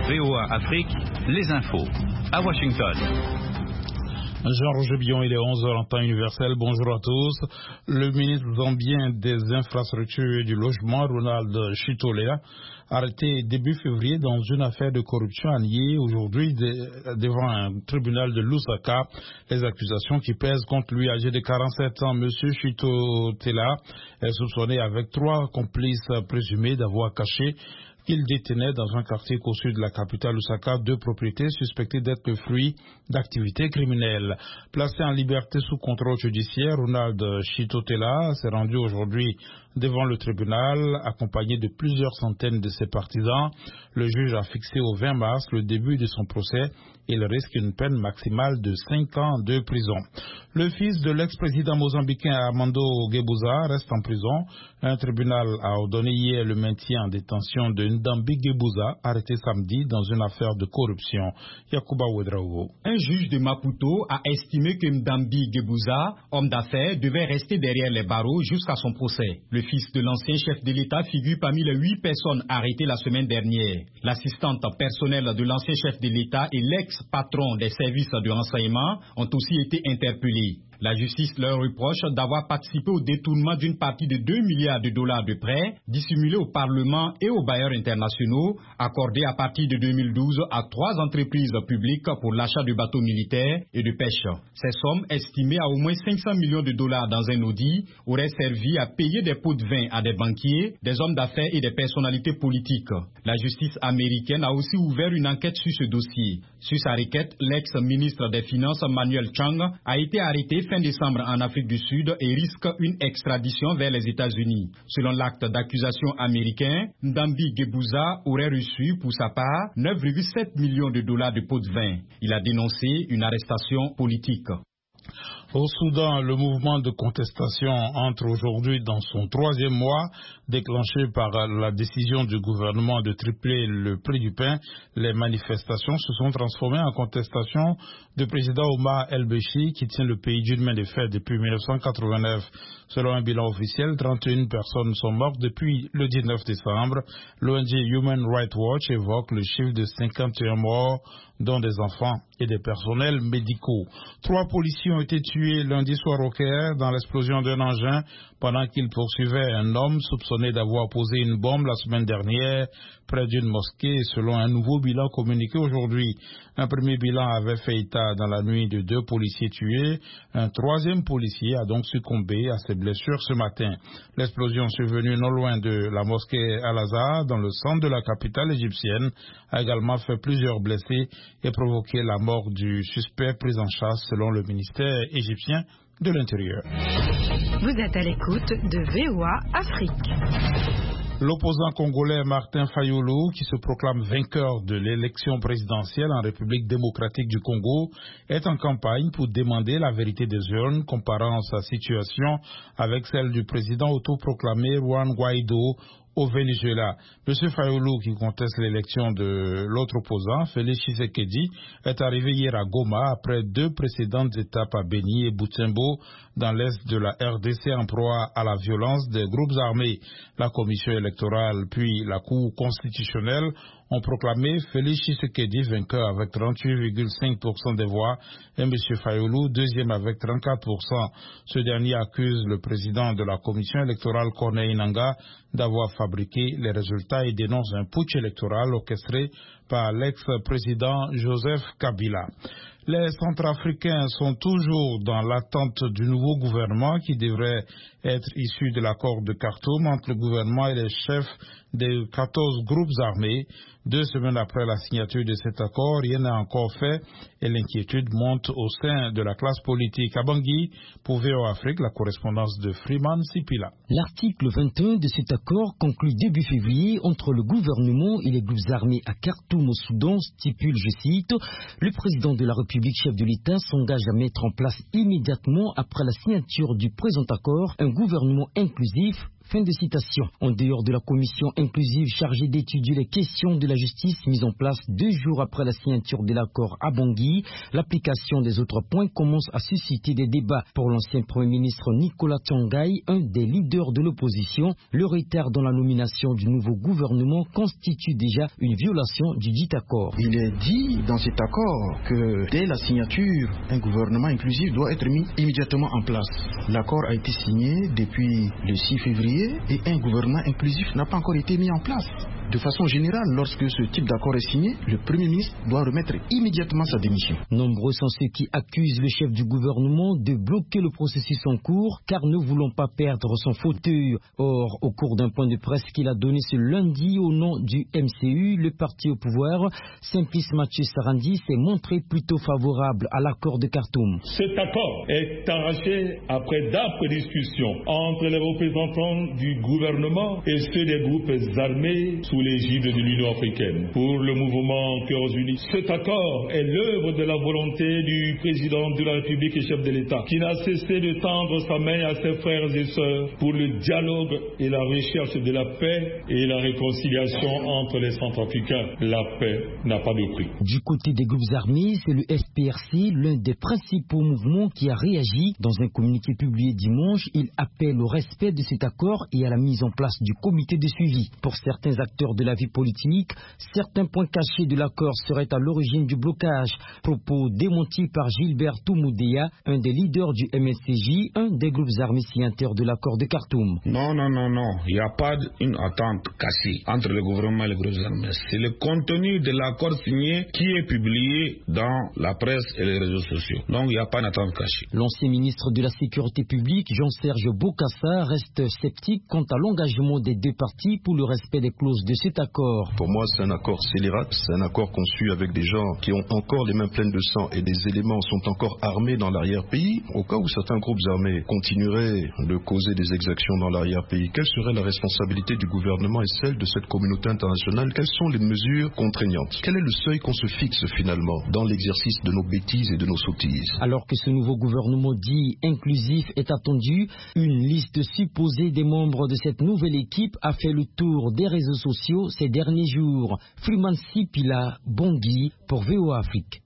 VOA Afrique, les infos. À Washington. Jean-Roger Billon, il est 11h en temps universel. Bonjour à tous. Le ministre zambien des infrastructures et du logement, Ronald Chitolea, arrêté début février dans une affaire de corruption, a nié aujourd'hui devant un tribunal de Lusaka les accusations qui pèsent contre lui. Âgé de 47 ans, M. Chitolea est soupçonné avec 3 complices présumés d'avoir caché qu'il détenait dans un quartier au sud de la capitale Lusaka 2 propriétés suspectées d'être le fruit d'activités criminelles. Placé en liberté sous contrôle judiciaire, Ronald Chitolea s'est rendu aujourd'hui devant le tribunal, accompagné de plusieurs centaines de ses partisans. Le juge a fixé au 20 mars le début de son procès. Il risque une peine maximale de 5 ans de prison. Le fils de l'ex-président mozambicain Armando Guebuza reste en prison. Un tribunal a ordonné hier le maintien en détention de Ndambi Guebuza, arrêté samedi dans une affaire de corruption. Yacouba Ouedraogo. Un juge de Maputo a estimé que Ndambi Guebuza, homme d'affaires, devait rester derrière les barreaux jusqu'à son procès. Le fils de l'ancien chef de l'État figure parmi les 8 personnes arrêtées la semaine dernière. L'assistante personnelle de l'ancien chef de l'État et l'ex-patron des services de renseignement ont aussi été interpellés. La justice leur reproche d'avoir participé au détournement d'une partie de 2 milliards de dollars de prêts dissimulés au Parlement et aux bailleurs internationaux accordés à partir de 2012 à 3 entreprises publiques pour l'achat de bateaux militaires et de pêche. Ces sommes, estimées à au moins 500 millions de dollars dans un audit, auraient servi à payer des pots de vin à des banquiers, des hommes d'affaires et des personnalités politiques. La justice américaine a aussi ouvert une enquête sur ce dossier. Sur sa requête, l'ex-ministre des Finances Manuel Chang a été arrêté fin décembre en Afrique du Sud et risque une extradition vers les États-Unis. Selon l'acte d'accusation américain, Ndambi Guebuza aurait reçu pour sa part 9,7 millions de dollars de pots de vin. Il a dénoncé une arrestation politique. Au Soudan, le mouvement de contestation entre aujourd'hui dans son 3e mois, déclenché par la décision du gouvernement de tripler le prix du pain. Les manifestations se sont transformées en contestation du président Omar El-Béchir qui tient le pays d'une main de fer depuis 1989. Selon un bilan officiel, 31 personnes sont mortes depuis le 19 décembre. L'ONG Human Rights Watch évoque le chiffre de 51 morts, dont des enfants et des personnels médicaux. 3 policiers ont été tués lundi soir au Caire dans l'explosion d'un engin pendant qu'ils poursuivaient un homme soupçonné d'avoir posé une bombe la semaine dernière près d'une mosquée, selon un nouveau bilan communiqué aujourd'hui. Un premier bilan avait fait état dans la nuit de 2 policiers tués. Un 3e policier a donc succombé à ses blessures ce matin. L'explosion survenue non loin de la mosquée Al-Azhar, dans le centre de la capitale égyptienne, a également fait plusieurs blessés et provoqué la mort du suspect pris en chasse selon le ministère égyptien de l'Intérieur. Vous êtes à l'écoute de VOA Afrique. L'opposant congolais Martin Fayulu, qui se proclame vainqueur de l'élection présidentielle en République démocratique du Congo, est en campagne pour demander la vérité des urnes, comparant sa situation avec celle du président autoproclamé Juan Guaido au Venezuela. M. Fayulu, qui conteste l'élection de l'autre opposant, Félix Tshisekedi, est arrivé hier à Goma après 2 précédentes étapes à Beni et Butembo dans l'est de la RDC en proie à la violence des groupes armés. La commission électorale puis la Cour constitutionnelle ont proclamé Félix Tshisekedi vainqueur avec 38,5% des voix et M. Fayulu deuxième avec 34%. Ce dernier accuse le président de la commission électorale Corneille Nangaa d'avoir fabriqué les résultats et dénonce un putsch électoral orchestré par l'ex-président Joseph Kabila. Les Centrafricains sont toujours dans l'attente du nouveau gouvernement qui devrait être issu de l'accord de Khartoum entre le gouvernement et les chefs des 14 groupes armés. 2 semaines après la signature de cet accord, rien n'est encore fait et l'inquiétude monte au sein de la classe politique. À Bangui, pour VOA Afrique, la correspondance de Freeman Sipila. L'article 21 de cet accord conclu début février entre le gouvernement et les groupes armés à Khartoum au Soudan stipule, je cite, le président de la République, chef de l'État, s'engage à mettre en place immédiatement après la signature du présent accord un gouvernement inclusif, Fin de citation. En dehors de la commission inclusive chargée d'étudier les questions de la justice mise en place 2 jours après la signature de l'accord à Bangui, l'application des autres points commence à susciter des débats. Pour l'ancien Premier ministre Nicolas Tsongai, un des leaders de l'opposition, le retard dans la nomination du nouveau gouvernement constitue déjà une violation du dit accord. Il est dit dans cet accord que dès la signature, un gouvernement inclusif doit être mis immédiatement en place. L'accord a été signé depuis le 6 février et un gouvernement inclusif n'a pas encore été mis en place. De façon générale, lorsque ce type d'accord est signé, le Premier ministre doit remettre immédiatement sa démission. Nombreux sont ceux qui accusent le chef du gouvernement de bloquer le processus en cours car ne voulant pas perdre son fauteuil. Or, au cours d'un point de presse qu'il a donné ce lundi au nom du MCU, le parti au pouvoir, Simplice Mathieu Sarandi s'est montré plutôt favorable à l'accord de Khartoum. Cet accord est arraché après d'âpres discussions entre les représentants du gouvernement et ceux des groupes armés sous l'égide de l'Union africaine pour le mouvement Cœurs Unis. Cet accord est l'œuvre de la volonté du président de la République et chef de l'État qui n'a cessé de tendre sa main à ses frères et sœurs pour le dialogue et la recherche de la paix et la réconciliation entre les Centrafricains. La paix n'a pas de prix. Du côté des groupes armés, c'est le SPRC, l'un des principaux mouvements qui a réagi. Dans un communiqué publié dimanche, il appelle au respect de cet accord et à la mise en place du comité de suivi. Pour certains acteurs de la vie politique, certains points cachés de l'accord seraient à l'origine du blocage. Propos démentis par Gilbert Toumoudéa, un des leaders du MSCJ, un des groupes armés signataires de l'accord de Khartoum. Non. Il n'y a pas une attente cachée entre le gouvernement et les groupes armés. C'est le contenu de l'accord signé qui est publié dans la presse et les réseaux sociaux. Donc il n'y a pas d'attente cachée. L'ancien ministre de la Sécurité publique, Jean-Serge Bokassa, reste sceptique quant à l'engagement des 2 parties pour le respect des clauses de cet accord. Pour moi, c'est un accord scélérat, c'est un accord conçu avec des gens qui ont encore les mains pleines de sang et des éléments sont encore armés dans l'arrière-pays. Au cas où certains groupes armés continueraient de causer des exactions dans l'arrière-pays, quelle serait la responsabilité du gouvernement et celle de cette communauté internationale? Quelles sont les mesures contraignantes? Quel est le seuil qu'on se fixe finalement dans l'exercice de nos bêtises et de nos sottises? Alors que ce nouveau gouvernement dit inclusif est attendu, une liste supposée des membres de cette nouvelle équipe a fait le tour des réseaux sociaux ces derniers jours. Freeman Sipila, Bangui pour VOA Afrique.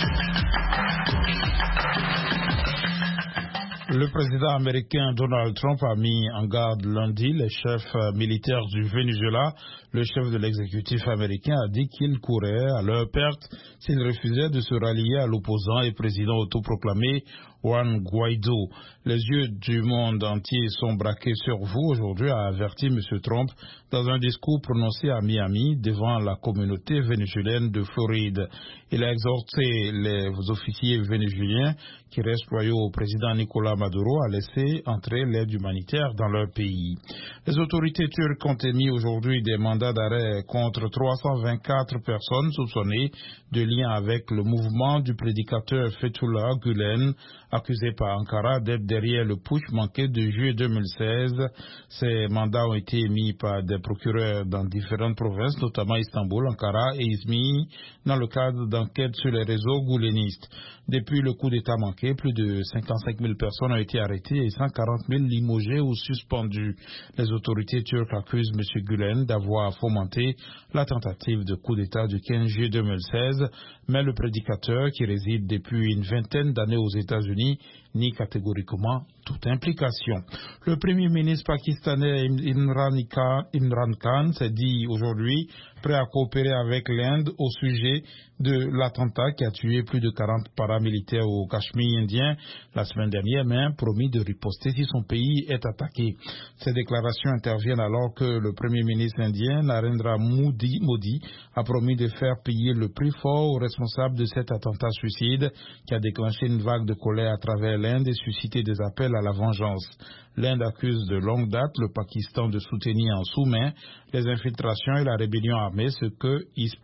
Le président américain Donald Trump a mis en garde lundi les chefs militaires du Venezuela. Le chef de l'exécutif américain a dit qu'il courait à leur perte s'ils refusaient de se rallier à l'opposant et président autoproclamé Juan Guaido. Les yeux du monde entier sont braqués sur vous aujourd'hui, a averti M. Trump dans un discours prononcé à Miami devant la communauté vénézuélienne de Floride. Il a exhorté les officiers vénézuéliens qui restent loyaux au président Nicolas Maduro à laisser entrer l'aide humanitaire dans leur pays. Les autorités turques ont émis aujourd'hui des mandats d'arrêt contre 324 personnes soupçonnées de lien avec le mouvement du prédicateur Fethullah Gülen, accusé par Ankara d'être derrière le putsch manqué de juillet 2016. Ces mandats ont été émis par des procureurs dans différentes provinces, notamment Istanbul, Ankara et Izmir, dans le cadre d'enquêtes sur les réseaux goulenistes. Depuis le coup d'État manqué, plus de 55 000 personnes ont été arrêtées et 140 000 limogées ou suspendues. Les autorités turques accusent M. Gülen d'avoir fomenté la tentative de coup d'État du 15 juillet 2016, mais le prédicateur, qui réside depuis une vingtaine d'années aux États-Unis, nie catégoriquement toute implication. Le premier ministre pakistanais Imran Khan s'est dit aujourd'hui prêt à coopérer avec l'Inde au sujet de l'attentat qui a tué plus de 40 paramilitaires au Cachemire indien la semaine dernière, mais promis de riposter si son pays est attaqué. Ces déclarations interviennent alors que le premier ministre indien Narendra Modi a promis de faire payer le prix fort aux responsables de cet attentat suicide qui a déclenché une vague de colère à travers l'Inde et suscité des appels à la vengeance. L'Inde accuse de longue date le Pakistan de soutenir en sous-main les infiltrations et la rébellion armée, ce que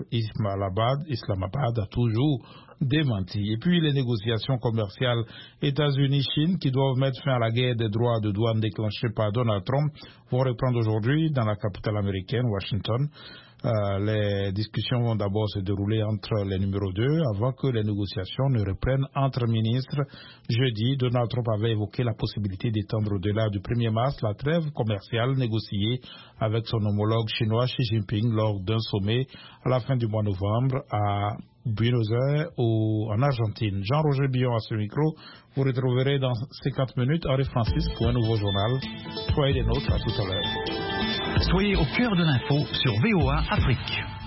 Islamabad a toujours démenti. Et puis les négociations commerciales États-Unis-Chine qui doivent mettre fin à la guerre des droits de douane déclenchée par Donald Trump vont reprendre aujourd'hui dans la capitale américaine, Washington. Les discussions vont d'abord se dérouler entre les numéros 2 avant que les négociations ne reprennent entre ministres. Jeudi, Donald Trump avait évoqué la possibilité d'étendre au-delà du 1er mars la trêve commerciale négociée avec son homologue chinois Xi Jinping lors d'un sommet à la fin du mois de novembre à Buenos Aires en Argentine. Jean-Roger Billon à ce micro. Vous retrouverez dans 50 minutes Henri Francis pour un nouveau journal. Soyez des nôtres, à tout à l'heure. Soyez au cœur de l'info sur VOA Afrique.